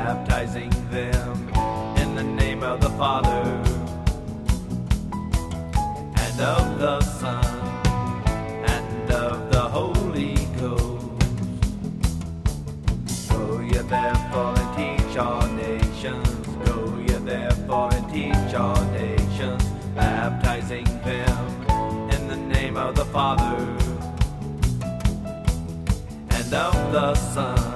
baptizing them in the name of the Father and of the Son and of the Holy Ghost. Go ye therefore and teach all nations. Go ye therefore and teach all nations, baptizing them in the name of the Father and of the Son